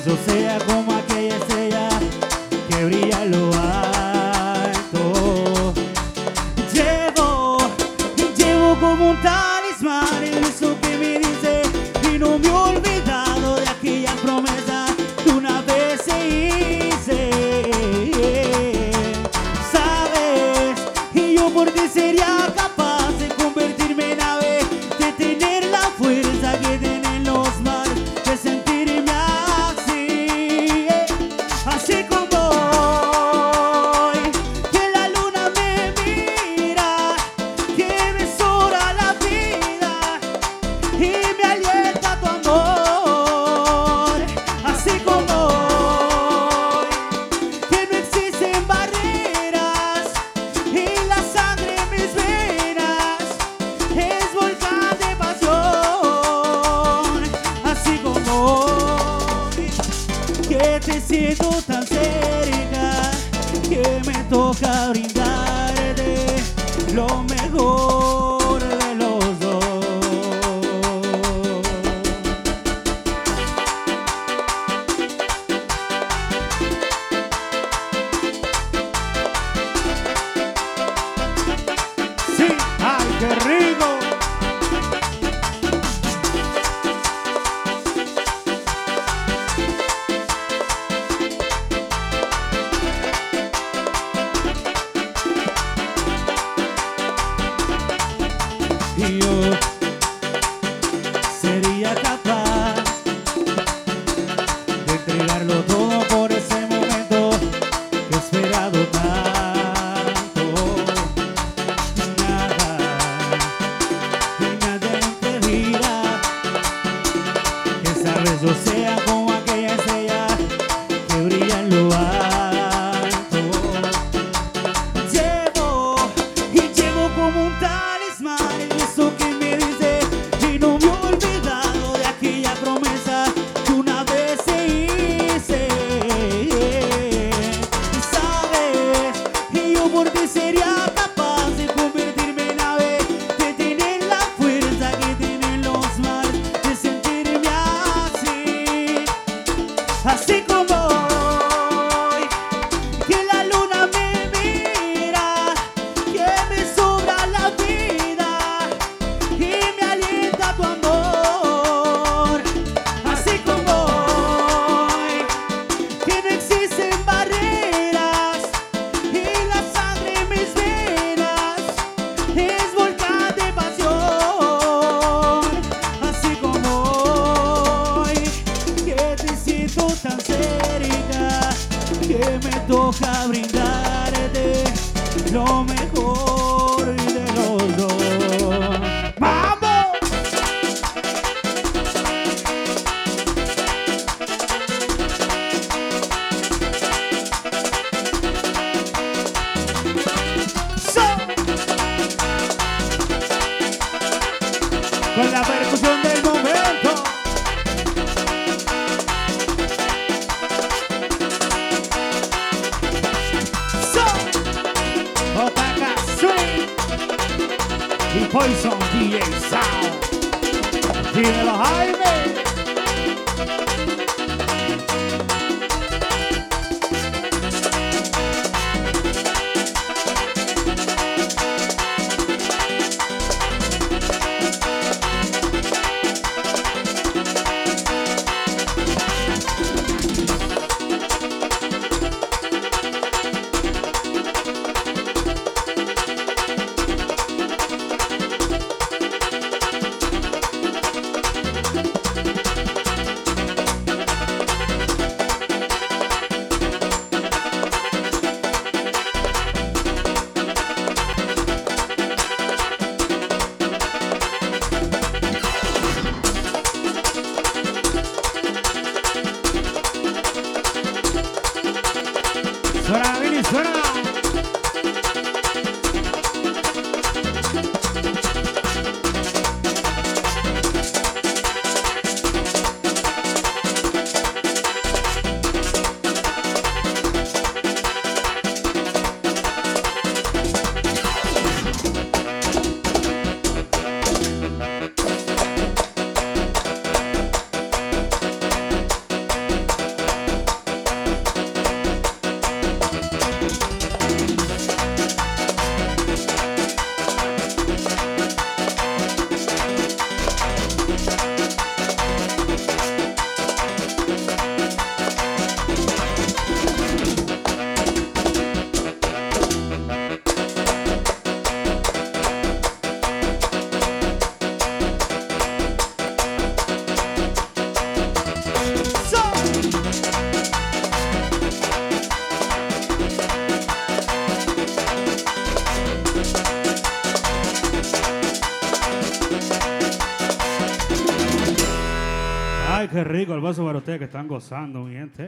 beso sea como aquella estrella que brilla en lo alto. Llevo como un talismán el beso que me dice y no me he olvidado de aquella promesa que una vez se hice. Sabes, y yo por ti sería capaz de convertirme en ave, de tener la fuerza que tienen los mares, de sentirme así, así como hoy, que la luna me mira, que me sobra la vida y me alienta tu amor, así como hoy, que no existen barreras y la sangre en mis venas es volcán de pasión, así como hoy, que te siento tan cerca, que me toca brindarte lo mejor de los dos. Sí, ay, qué rico. Y yo sería capaz de entregarlo todo por ese momento que he esperado tanto. Nada y nadie impedirá que esa beso sea como aquella estrella que brilla en lo alto. Llevo como un talismán el beso que me dice y no me he olvidado de aquella promesa que una vez se hice. Sabes, y yo por ti sería capaz de convertirme en ave, de tener la fuerza que tienen los mares, de sentirme así, así como hoy, que la luna me mira, que me sobra la vida y me alienta tu amor, así como hoy, que no existen barreras y la sangre en mis venas es volcán de pasión, así como hoy, que te siento tan cerca, que me toca brindarte lo mejor de los dos. ¡Vamos! ¡So! Con la percusión del momento. ¡So! Otaka Swing y Poison DJ Sound. Dímelo, Jaime. Suena, Billy, suena. Ay, qué rico el vaso para ustedes que están gozando, mi gente.